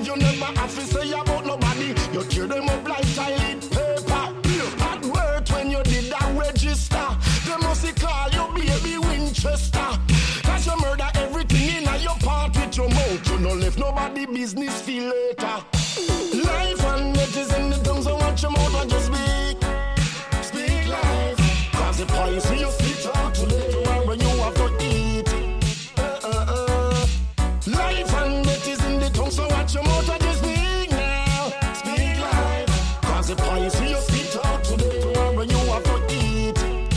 life, you never have to say about nobody. You tear them up like toilet paper. At work when you did that register, they must call you baby Winchester. Cause you murder everything in your part with your mouth. You no left nobody business feel later. Life and death is in the tongue, so watch your mouth and just speak life. Cause the poison you spit out today, tomorrow you have to eat. Life and death is in the tongue, so watch your mouth and just speak now. Speak life. Cause the poison you spit out today, tomorrow you have to eat.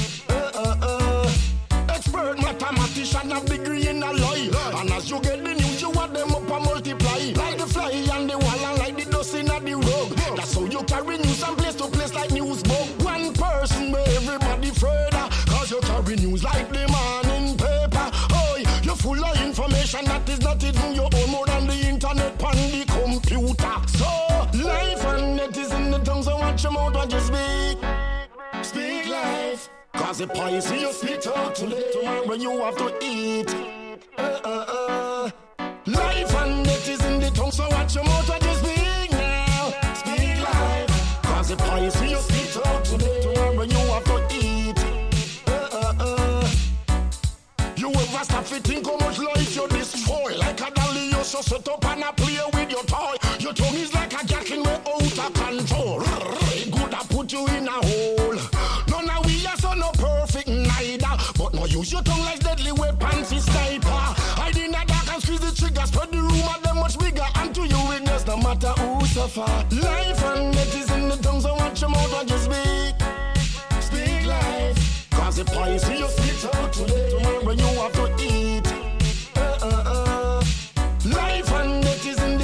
Expert mathematician have degree in a lie. And as you get the news, you want them up and multiply. Like the fly and the wall and like the dust in the road. That's how you carry news from place to place like news book. One person where everybody further. Cause you carry news like the morning paper. Oh, you're full of information that is not even your own, more than the internet and the computer. So, life and death is in the tongue, so watch your mouth and just speak life. Cause the poison you spit out today, tomorrow you have to eat. Life and death is in the tongue, so watch your mouth and just speak now. Speak life. Cause the poison you spit out today, tomorrow you have to eat. You ever stop to think how much life you destroy? Like a dolly you so set up and a play with your toy. Your tongue is like a jacking way out of control. It could have put you in a hole. None of we are so no perfect neither, but no use your tongue like deadly weapons is sniper. Hide in the dark and squeeze the trigger, spread the rumor them much bigger. And to you it does no matter who suffer. Life and death is in the tongue, so watch your mouth and just speak life. Cause the poison you spit out today, tomorrow you have to